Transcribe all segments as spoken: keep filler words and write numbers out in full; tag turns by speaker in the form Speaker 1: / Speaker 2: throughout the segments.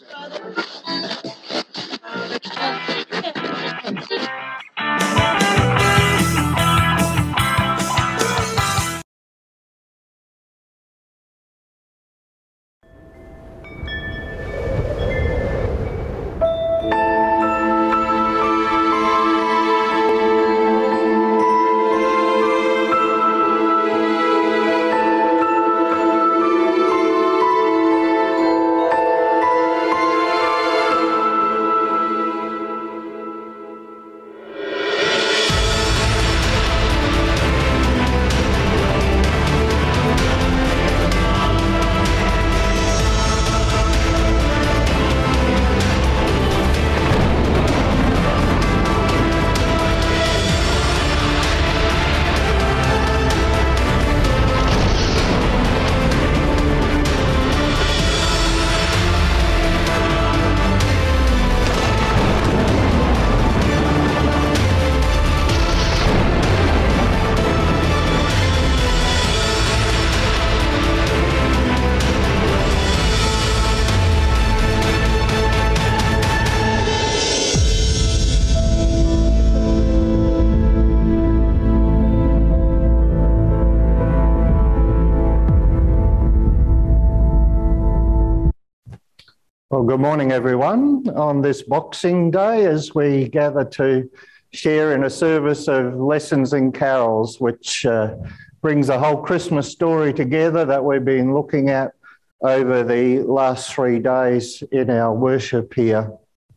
Speaker 1: Well, good morning, everyone. On this Boxing Day, as we gather to share in a service of lessons and carols, which uh, brings the whole Christmas story together that we've been looking at over the last three days in our worship here.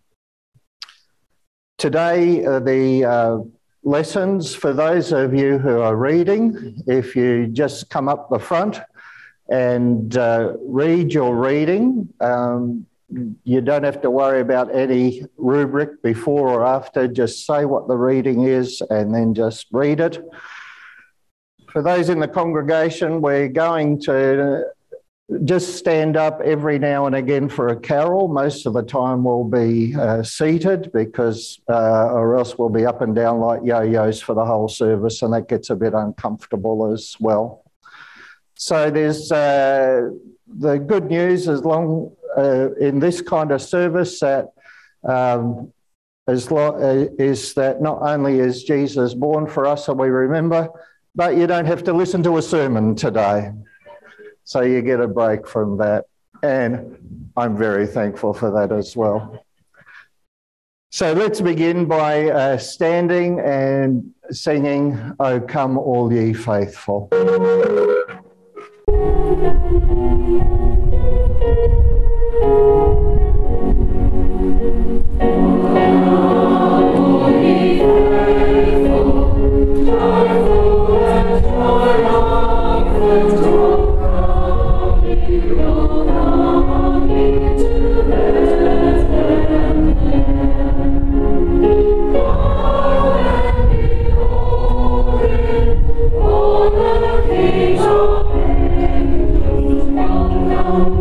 Speaker 1: Today, uh, the uh, lessons, for those of you who are reading, if you just come up the front and uh, read your reading, um, you don't have to worry about any rubric before or after. Just say what the reading is and then just read it. For those in the congregation, we're going to just stand up every now and again for a carol. Most of the time we'll be uh, seated because uh, or else we'll be up and down like yo-yos for the whole service, and that gets a bit uncomfortable as well. So there's uh, the good news as long uh, in this kind of service that um, as lo- uh, is that not only is Jesus born for us and we remember, but you don't have to listen to a sermon today. So you get a break from that. And I'm very thankful for that as well. So let's begin by uh, standing and singing, "O Come All Ye Faithful."
Speaker 2: Oh,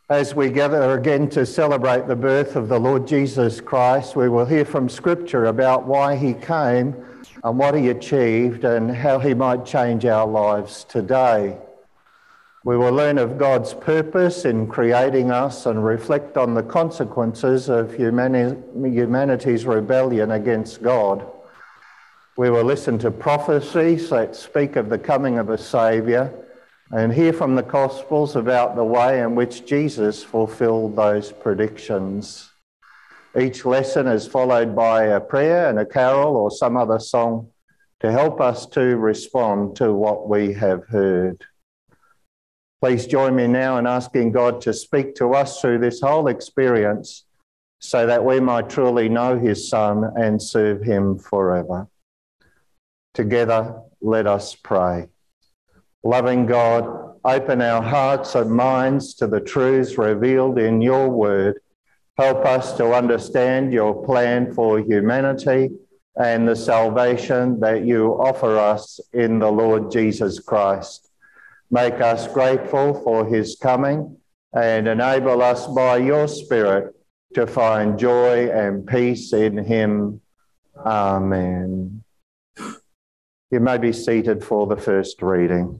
Speaker 1: As we gather again to celebrate the birth of the Lord Jesus Christ, we will hear from Scripture about why he came and what he achieved and how he might change our lives today. We will learn of God's purpose in creating us and reflect on the consequences of humani- humanity's rebellion against God. We will listen to prophecies that speak of the coming of a Saviour and hear from the Gospels about the way in which Jesus fulfilled those predictions. Each lesson is followed by a prayer and a carol or some other song to help us to respond to what we have heard. Please join me now in asking God to speak to us through this whole experience so that we might truly know his Son and serve him forever. Together, let us pray. Loving God, open our hearts and minds to the truths revealed in your word. Help us to understand your plan for humanity and the salvation that you offer us in the Lord Jesus Christ. Make us grateful for his coming and enable us by your Spirit to find joy and peace in him. Amen. You may be seated for the first reading.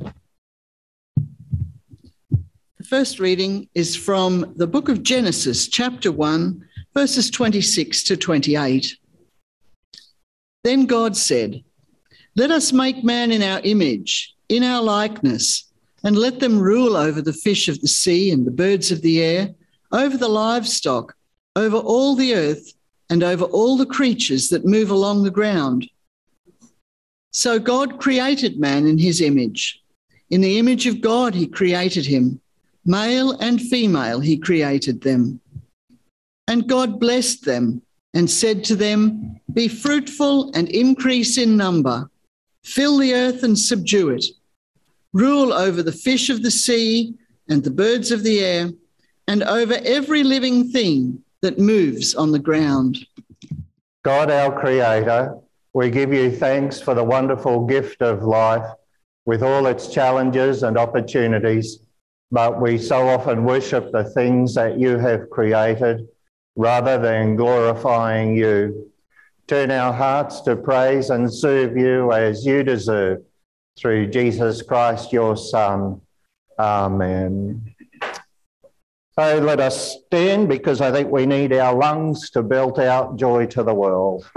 Speaker 2: The first reading is from the book of Genesis, chapter one, verses twenty-six to twenty-eight. Then God said, "Let us make man in our image, in our likeness, and let them rule over the fish of the sea and the birds of the air, over the livestock, over all the earth, and over all the creatures that move along the ground." So God created man in his image. In the image of God he created him. Male and female he created them. And God blessed them and said to them, "Be fruitful and increase in number. Fill the earth and subdue it. Rule over the fish of the sea and the birds of the air, and over every living thing that moves on the ground."
Speaker 1: God, our Creator, we give you thanks for the wonderful gift of life with all its challenges and opportunities, but we so often worship the things that you have created rather than glorifying you. Turn our hearts to praise and serve you as you deserve, through Jesus Christ, your Son. Amen. So let us stand, because I think we need our lungs to belt out joy to the world.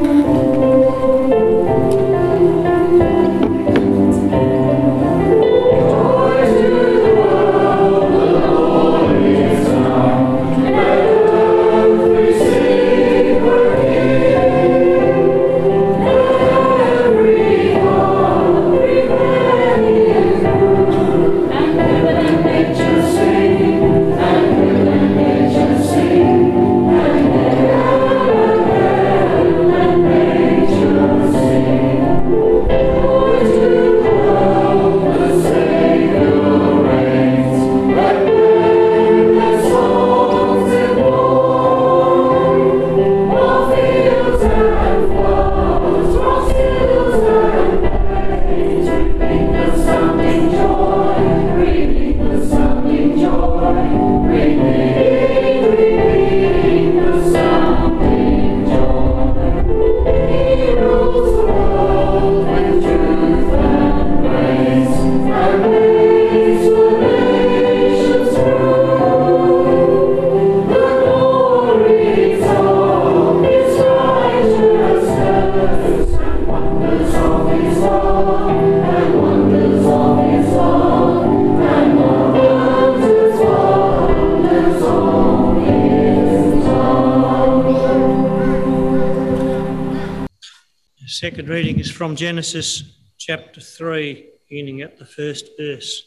Speaker 3: Second reading is from Genesis chapter three, beginning at the first verse.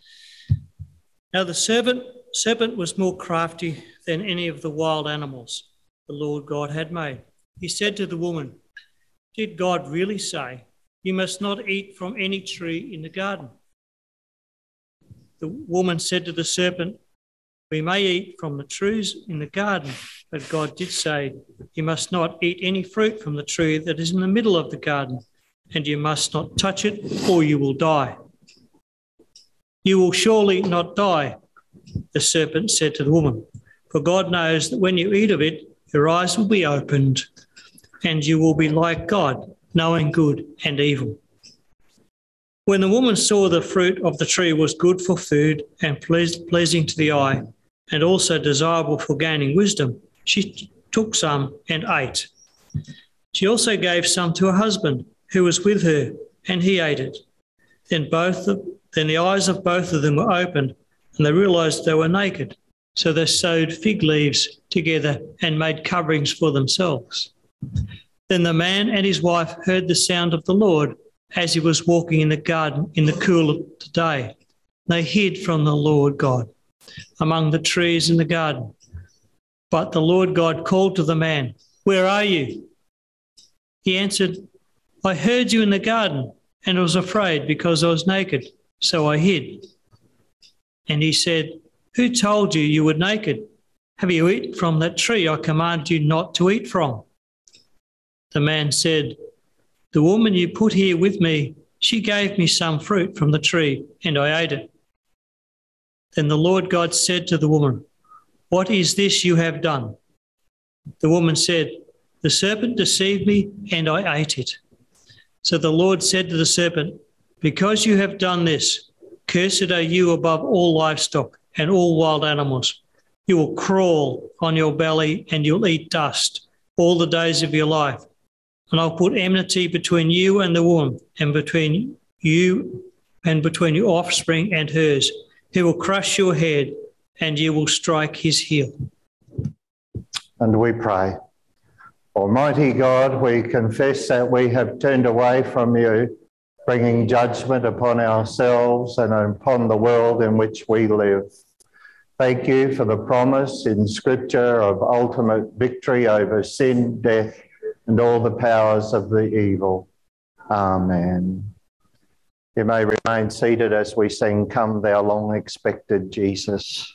Speaker 3: Now the serpent, serpent was more crafty than any of the wild animals the Lord God had made. He said to the woman, "Did God really say, 'You must not eat from any tree in the garden'?" The woman said to the serpent, "We may eat from the trees in the garden, but God did say, 'You must not eat any fruit from the tree that is in the middle of the garden, and you must not touch it, or you will die.' You will surely not die, the serpent said to the woman, "For God knows that when you eat of it, your eyes will be opened, and you will be like God, knowing good and evil." When the woman saw the fruit of the tree was good for food and pleasing to the eye, and also desirable for gaining wisdom, she took some and ate. She also gave some to her husband, who was with her, and he ate it. Then both of, then the eyes of both of them were opened, and they realized they were naked. So they sewed fig leaves together and made coverings for themselves. Then the man and his wife heard the sound of the Lord as he was walking in the garden in the cool of the day. They hid from the Lord God among the trees in the garden. But the Lord God called to the man, "Where are you?" He answered, "I heard you in the garden, and I was afraid because I was naked, so I hid." And he said, "Who told you you were naked? Have you eaten from that tree I commanded you not to eat from?" The man said, "The woman you put here with me, she gave me some fruit from the tree, and I ate it." Then the Lord God said to the woman, "What is this you have done?" The woman said, "The serpent deceived me, and I ate it." So the Lord said to the serpent, "Because you have done this, cursed are you above all livestock and all wild animals. You will crawl on your belly, and you'll eat dust all the days of your life. And I'll put enmity between you and the woman, and between you and between your offspring and hers. He will crush your head, and you will strike his heel."
Speaker 1: And we pray. Almighty God, we confess that we have turned away from you, bringing judgment upon ourselves and upon the world in which we live. Thank you for the promise in Scripture of ultimate victory over sin, death, and all the powers of the evil. Amen. You may remain seated as we sing, "Come Thou Long Expected Jesus."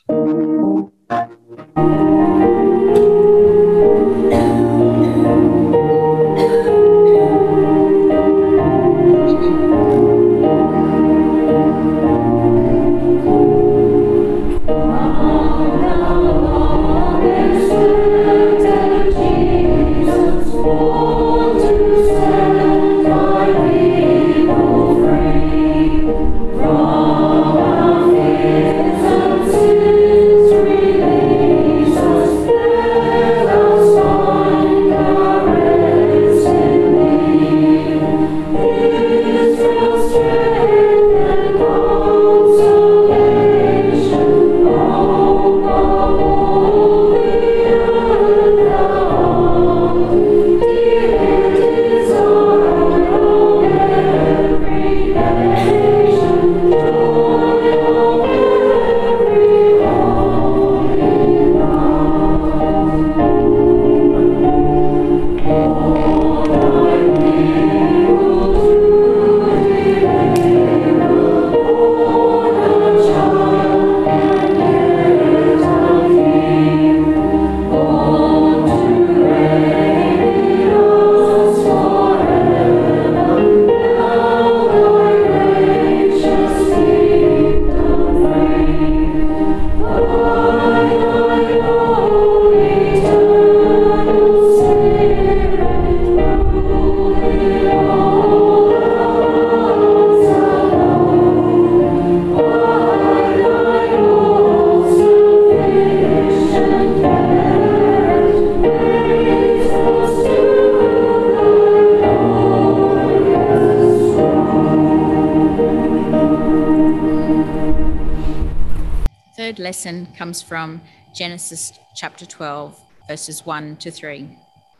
Speaker 4: Lesson comes from Genesis chapter twelve, verses one to three.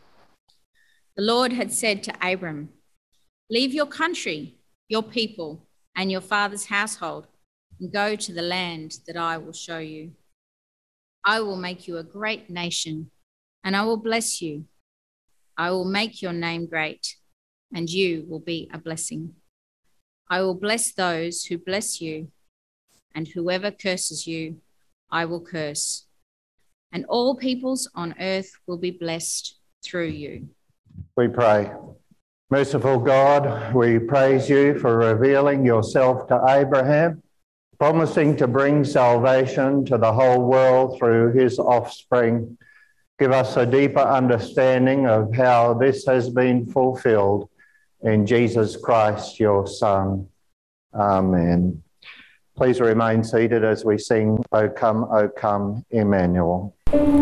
Speaker 4: The Lord had said to Abram, "Leave your country, your people, and your father's household, and go to the land that I will show you. I will make you a great nation, and I will bless you. I will make your name great, and you will be a blessing. I will bless those who bless you, and whoever curses you, I will curse. And all peoples on earth will be blessed through you."
Speaker 1: We pray. Merciful God, we praise you for revealing yourself to Abraham promising to bring salvation to the whole world through his offspring, give us a deeper understanding of how this has been fulfilled in Jesus Christ, your Son. Amen. Please remain seated as we sing, O Come, O Come, Emmanuel.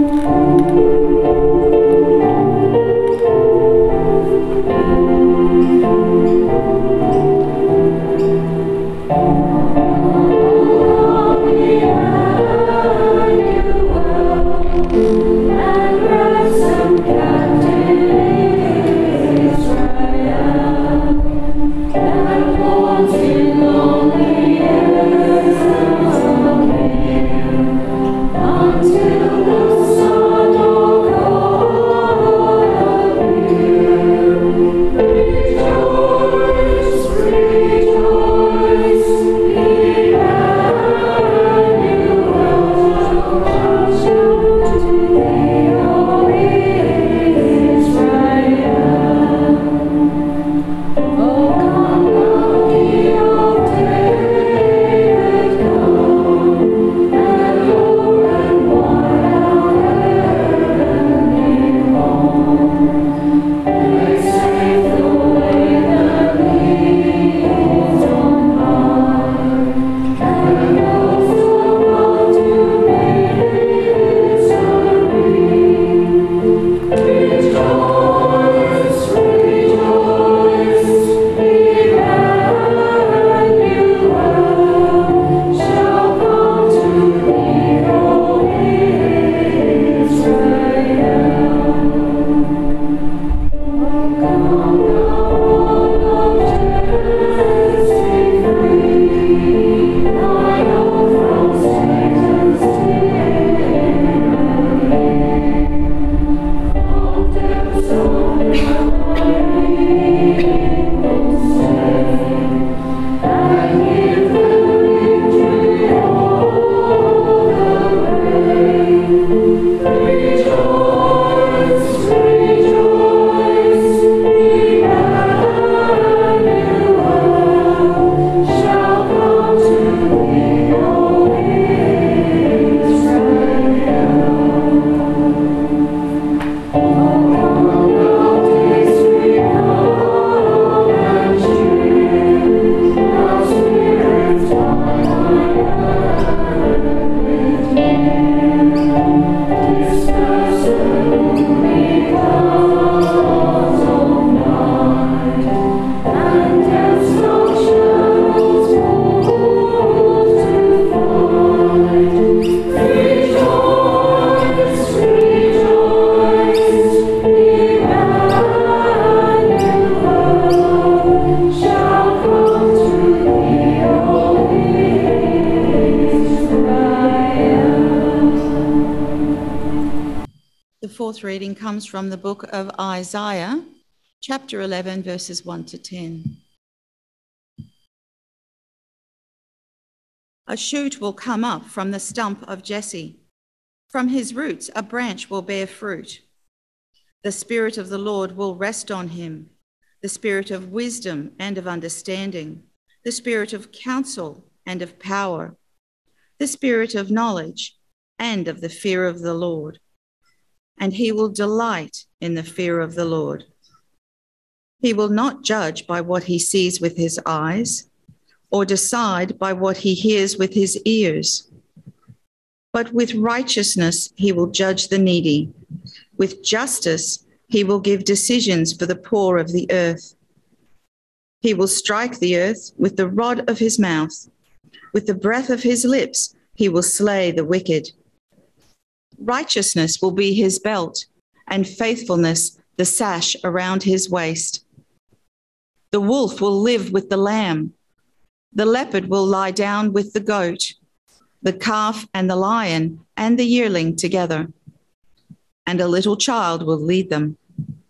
Speaker 5: Reading comes from the book of Isaiah, chapter eleven, verses one to ten. A shoot will come up from the stump of Jesse. From his roots a branch will bear fruit. The Spirit of the Lord will rest on him, the Spirit of wisdom and of understanding, the Spirit of counsel and of power, the Spirit of knowledge and of the fear of the Lord. And he will delight in the fear of the Lord. He will not judge by what he sees with his eyes, or decide by what he hears with his ears. But with righteousness he will judge the needy. With justice he will give decisions for the poor of the earth. He will strike the earth with the rod of his mouth. With the breath of his lips he will slay the wicked. Righteousness will be his belt, and faithfulness the sash around his waist. The wolf will live with the lamb. The leopard will lie down with the goat, the calf and the lion and the yearling together, and a little child will lead them.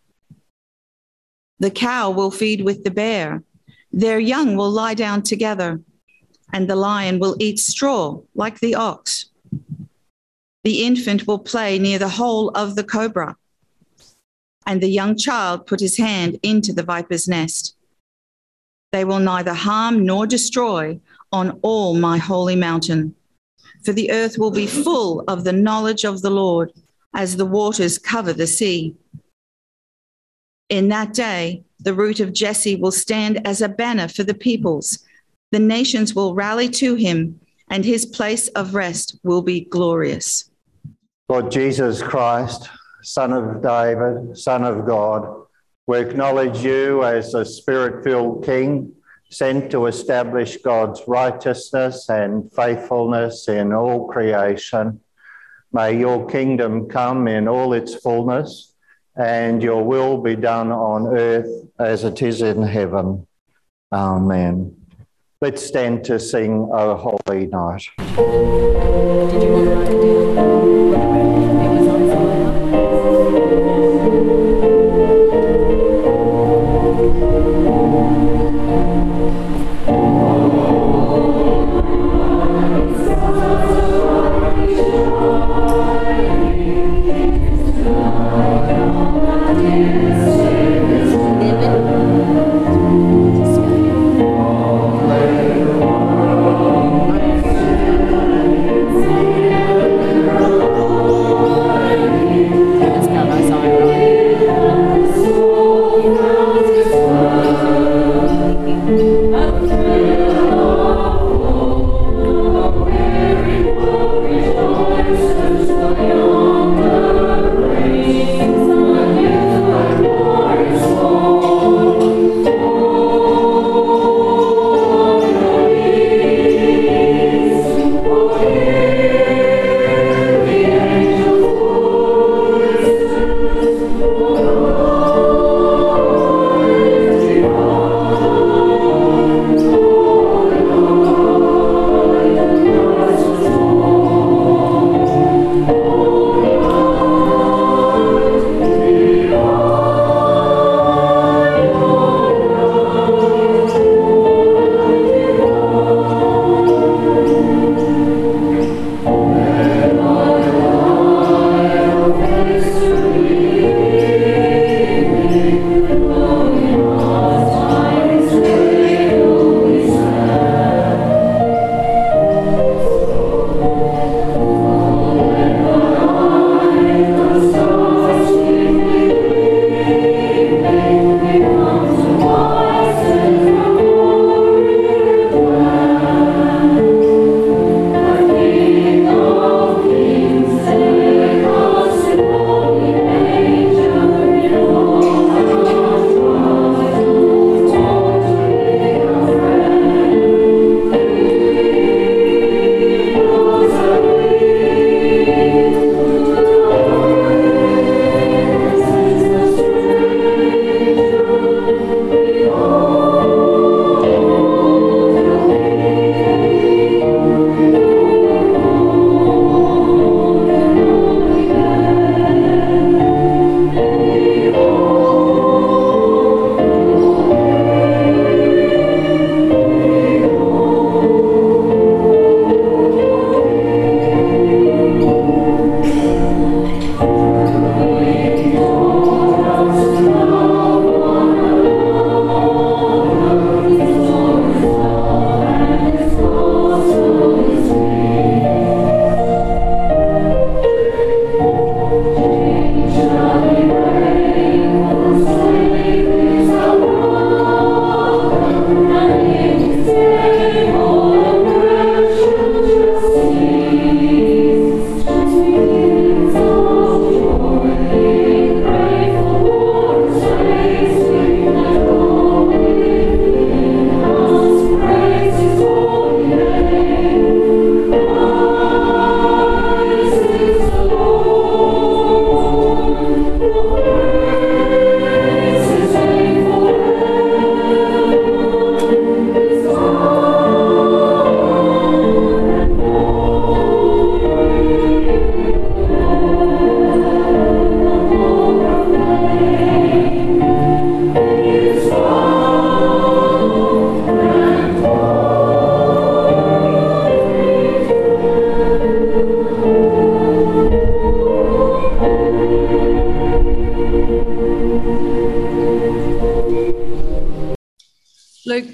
Speaker 5: The cow will feed with the bear. Their young will lie down together, and the lion will eat straw like the ox. The infant will play near the hole of the cobra, and the young child put his hand into the viper's nest. They will neither harm nor destroy on all my holy mountain. For the earth will be full of the knowledge of the Lord, as the waters cover the sea. In that day, the root of Jesse will stand as a banner for the peoples. The nations will rally to him, and his place of rest will be glorious.
Speaker 1: Lord Jesus Christ, Son of David, Son of God, we acknowledge you as the Spirit-filled King, sent to establish God's righteousness and faithfulness in all creation. May your kingdom come in all its fullness, and your will be done on earth as it is in heaven. Amen. Let's stand to sing O Holy Night.
Speaker 4: Did you not write it down? It was on
Speaker 1: Amen.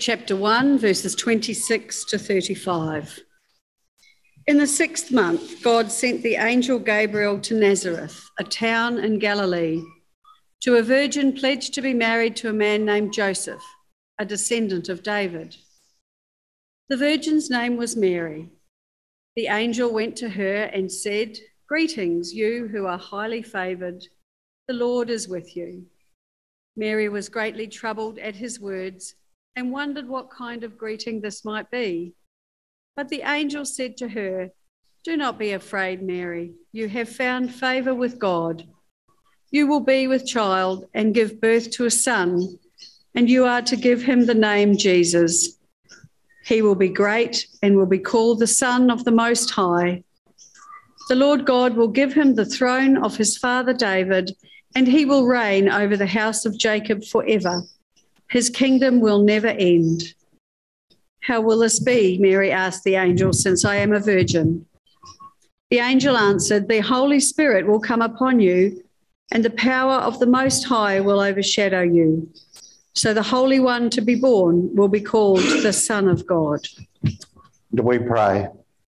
Speaker 6: chapter one, verses twenty-six to thirty-five. In the sixth month, God sent the angel Gabriel to Nazareth, a town in Galilee, to a virgin pledged to be married to a man named Joseph, a descendant of David. The virgin's name was Mary. The angel went to her and said, "Greetings, you who are highly favoured. The Lord is with you." Mary was greatly troubled at his words and wondered what kind of greeting this might be. But the angel said to her, "Do not be afraid, Mary. You have found favour with God. You will be with child and give birth to a son, and you are to give him the name Jesus. He will be great and will be called the Son of the Most High. The Lord God will give him the throne of his father David, and he will reign over the house of Jacob forever. His kingdom will never end." "How will this be?" Mary asked the angel, "since I am a virgin?" The angel answered, "The Holy Spirit will come upon you, and the power of the Most High will overshadow you. So the Holy One to be born will be called the Son of God."
Speaker 1: Do we pray?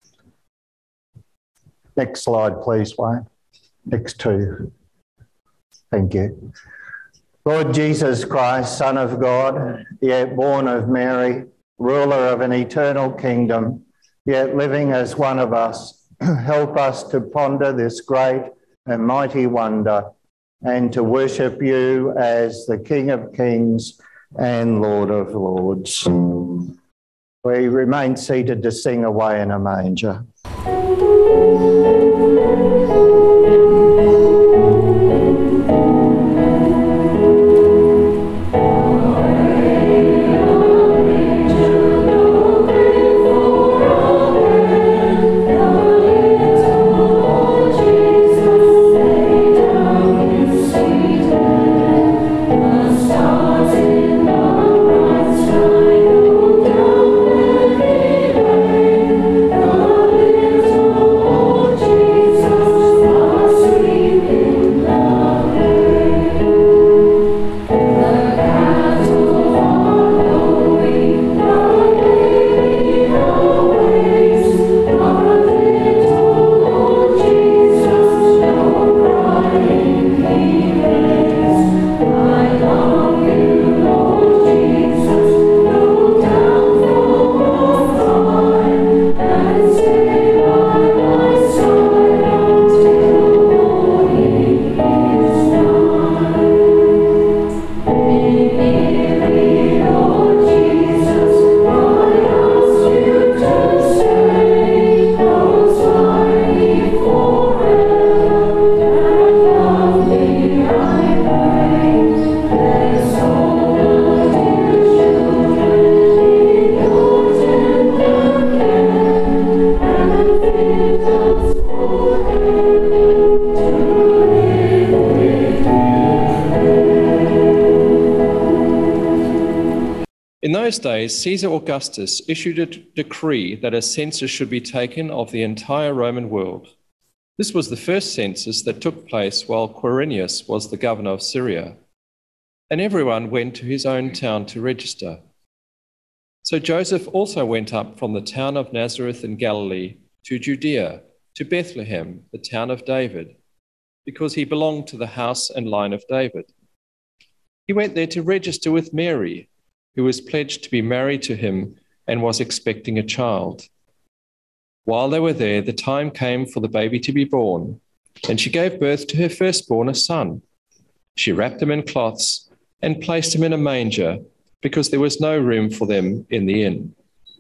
Speaker 1: Next slide, please, Wayne. Next two. Thank you. Lord Jesus Christ, Son of God, yet born of Mary, ruler of an eternal kingdom, yet living as one of us, help us to ponder this great and mighty wonder and to worship you as the King of Kings and Lord of Lords. We remain seated to sing Away in a Manger.
Speaker 7: In those days, Caesar Augustus issued a decree that a census should be taken of the entire Roman world. This was the first census that took place while Quirinius was the governor of Syria, and everyone went to his own town to register. So Joseph also went up from the town of Nazareth in Galilee to Judea, to Bethlehem, the town of David, because he belonged to the house and line of David. He went there to register with Mary, who was pledged to be married to him and was expecting a child. While they were there, the time came for the baby to be born, and she gave birth to her firstborn, a son. She wrapped him in cloths and placed him in a manger, because there was no room for them in the inn.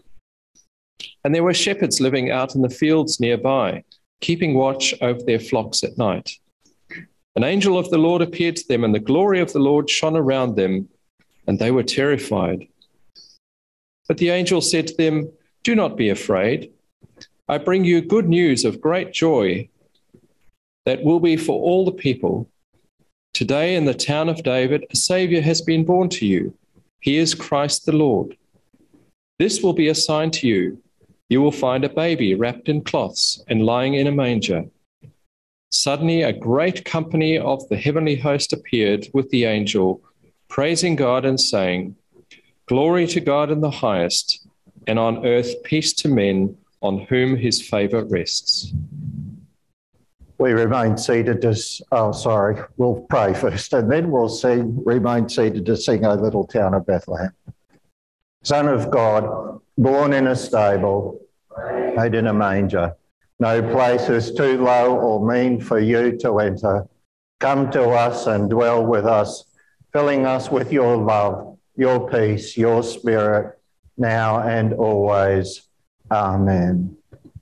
Speaker 7: And there were shepherds living out in the fields nearby, keeping watch over their flocks at night. An angel of the Lord appeared to them, and the glory of the Lord shone around them, and they were terrified. But the angel said to them, "Do not be afraid. I bring you good news of great joy that will be for all the people. Today in the town of David, a Saviour has been born to you. He is Christ the Lord. This will be a sign to you. You will find a baby wrapped in cloths and lying in a manger." Suddenly a great company of the heavenly host appeared with the angel, praising God and saying, Glory to God in the highest, and on earth peace to men on whom his favour rests.
Speaker 1: We remain seated to, oh, sorry, we'll pray first and then we'll sing, remain seated to sing O Little Town of Bethlehem. Son of God, born in a stable, made in a manger, no place is too low or mean for you to enter. Come to us and dwell with us, filling us with your love, your peace, your spirit, now and always. Amen.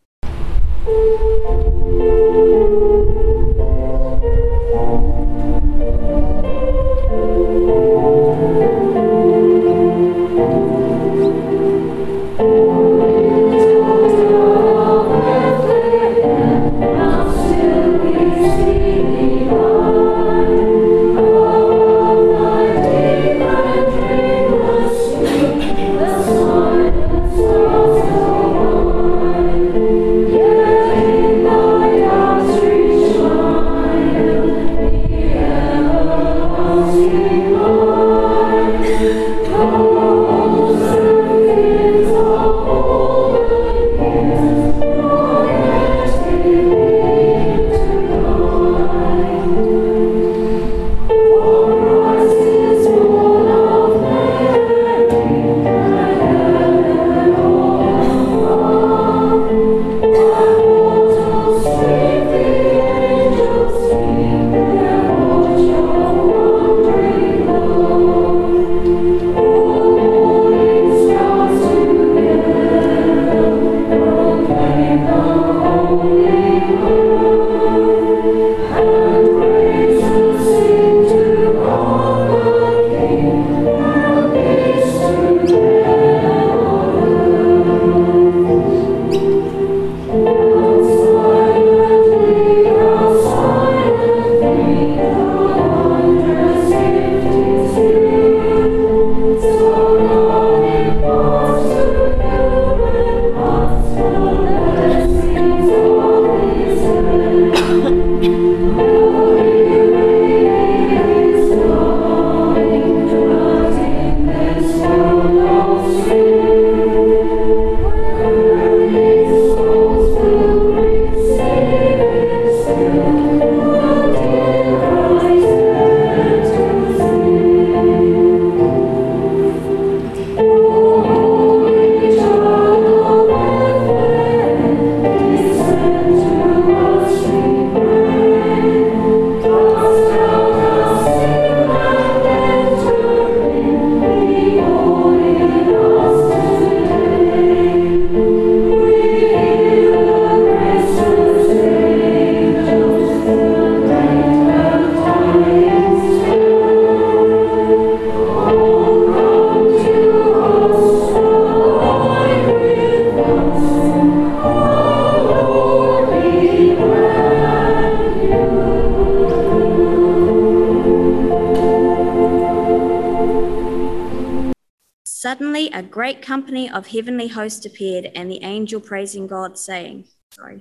Speaker 8: Suddenly a great company of heavenly hosts appeared, and the angel praising God, saying, sorry.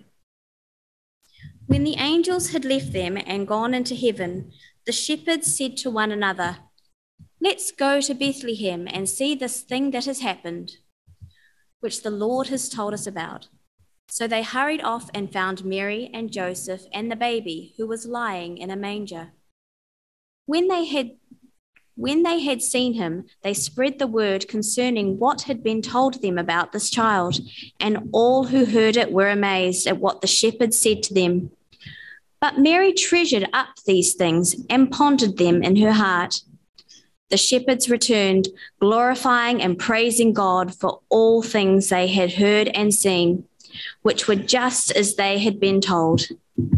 Speaker 8: When the angels had left them and gone into heaven, the shepherds said to one another, "Let's go to Bethlehem and see this thing that has happened, which the Lord has told us about." So they hurried off and found Mary and Joseph and the baby, who was lying in a manger. When they had When they had seen him, they spread the word concerning what had been told them about this child, and all who heard it were amazed at what the shepherds said to them. But Mary treasured up these things and pondered them in her heart. The shepherds returned, glorifying and praising God for all things they had heard and seen, which were just as they had been told.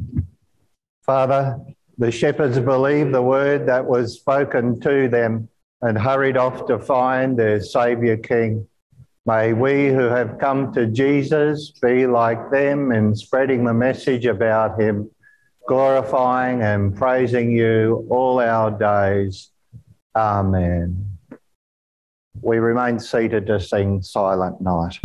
Speaker 1: Father, the shepherds believed the word that was spoken to them and hurried off to find their Saviour King. May we who have come to Jesus be like them in spreading the message about him, glorifying and praising you all our days. Amen. We remain seated to sing Silent Night.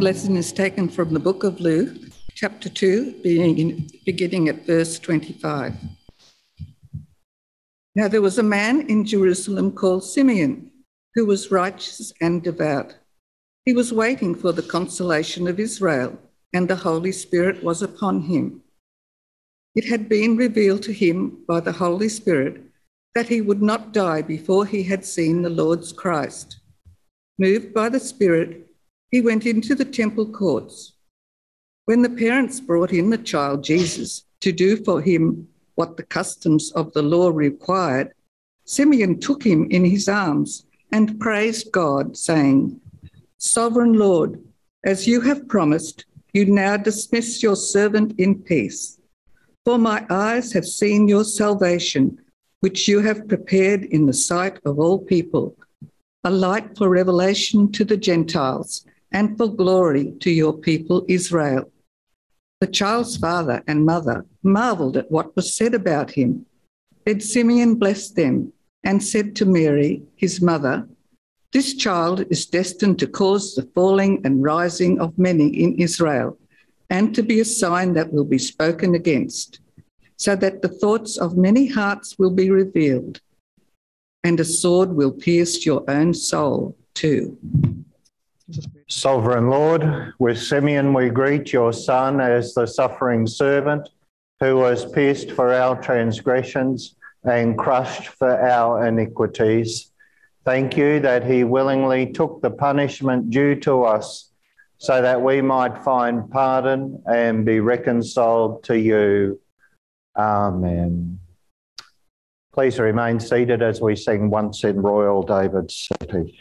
Speaker 9: lesson is taken from the book of Luke, chapter two, beginning at verse twenty-five. Now there was a man in Jerusalem called Simeon, who was righteous and devout. He was waiting for the consolation of Israel, and the Holy Spirit was upon him. It had been revealed to him by the Holy Spirit that he would not die before he had seen the Lord's Christ. Moved by the Spirit, he went into the temple courts. When the parents brought in the child Jesus to do for him what the customs of the law required, Simeon took him in his arms and praised God, saying, "Sovereign Lord, as you have promised, you now dismiss your servant in peace. For my eyes have seen your salvation, which you have prepared in the sight of all people, a light for revelation to the Gentiles and for glory to your people Israel." The child's father and mother marveled at what was said about him. Then Simeon blessed them and said to Mary, his mother, "This child is destined to cause the falling and rising of many in Israel, and to be a sign that will be spoken against, so that the thoughts of many hearts will be revealed, and a sword will pierce your own soul too."
Speaker 1: Sovereign Lord, with Simeon we greet your Son as the suffering servant who was pierced for our transgressions and crushed for our iniquities. Thank you that he willingly took the punishment due to us so that we might find pardon and be reconciled to you. Amen. Please remain seated as we sing Once in Royal David's City.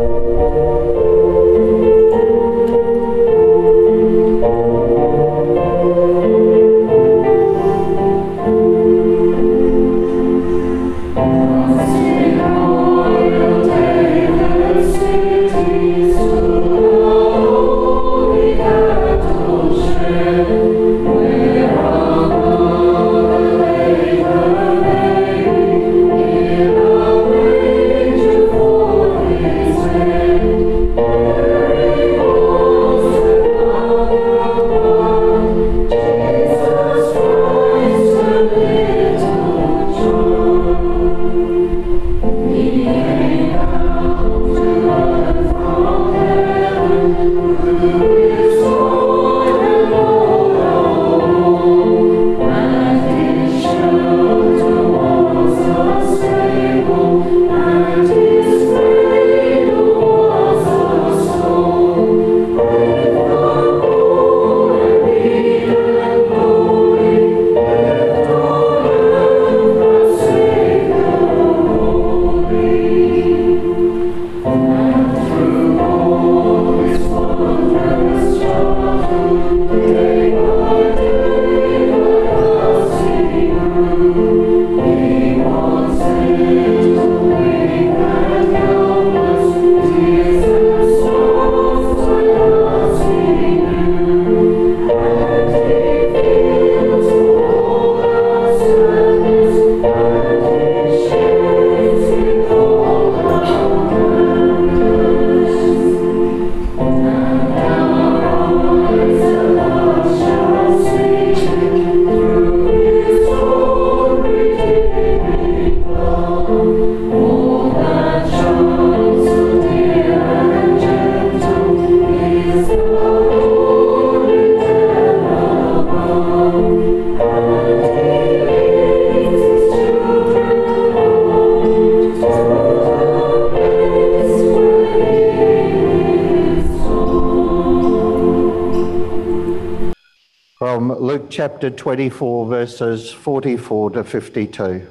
Speaker 1: From Luke chapter twenty-four, verses forty-four to fifty-two.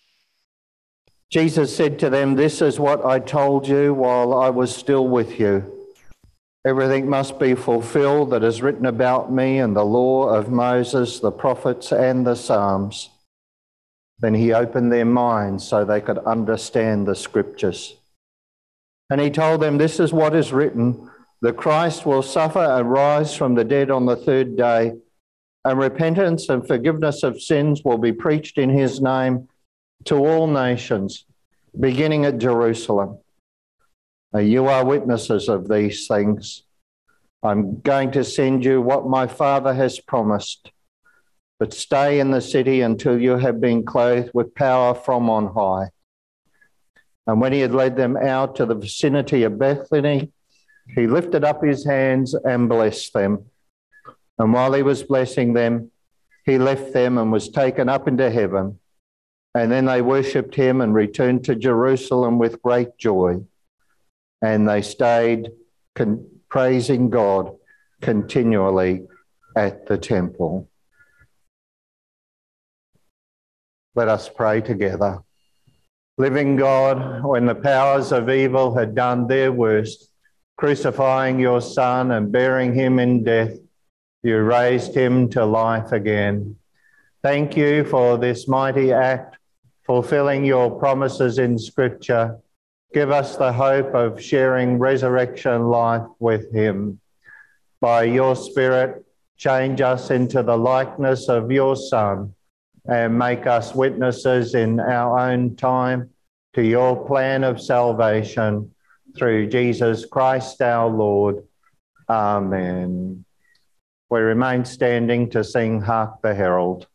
Speaker 1: Jesus said to them, "This is what I told you while I was still with you. Everything must be fulfilled that is written about me in the law of Moses, the prophets, and the Psalms." Then he opened their minds so they could understand the scriptures. And he told them, "This is what is written, the Christ will suffer and rise from the dead on the third day, and repentance and forgiveness of sins will be preached in his name to all nations, beginning at Jerusalem. Now you are witnesses of these things. I'm going to send you what my Father has promised, but stay in the city until you have been clothed with power from on high." And when he had led them out to the vicinity of Bethany, he lifted up his hands and blessed them. And while he was blessing them, he left them and was taken up into heaven. And then they worshipped him and returned to Jerusalem with great joy. And they stayed con- praising God continually at the temple. Let us pray together. Living God, when the powers of evil had done their worst, crucifying your Son and bearing him in death, you raised him to life again. Thank you for this mighty act, fulfilling your promises in Scripture. Give us the hope of sharing resurrection life with him. By your Spirit, change us into the likeness of your Son, and make us witnesses in our own time to your plan of salvation through Jesus Christ our Lord. Amen. We remain standing to sing Hark the Herald.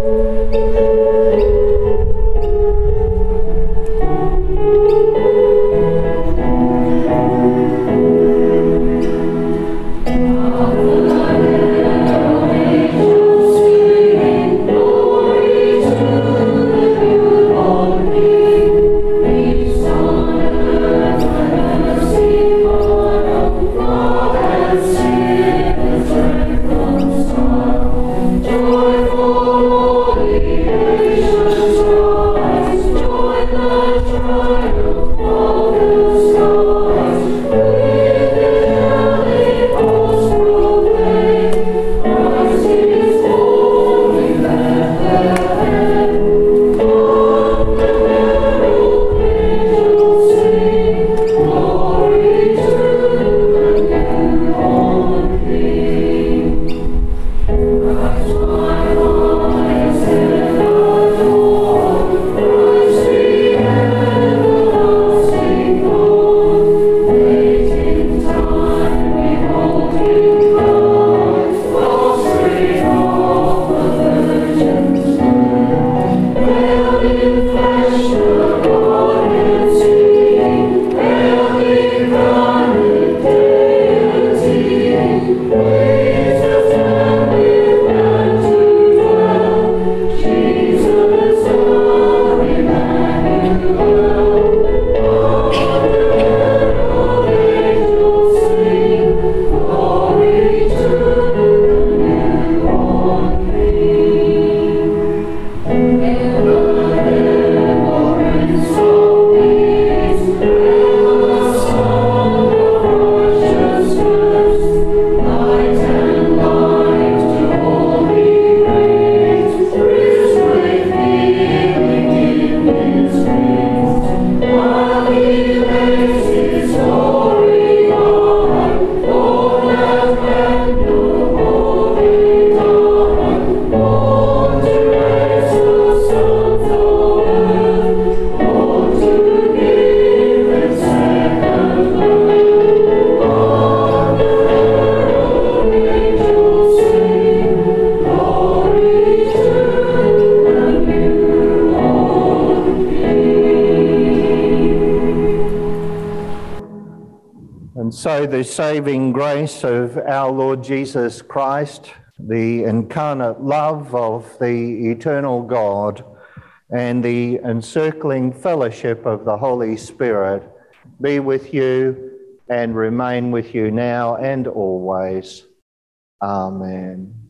Speaker 1: And so the saving grace of our Lord Jesus Christ, the incarnate love of the eternal God, and the encircling fellowship of the Holy Spirit be with you and remain with you now and always. Amen.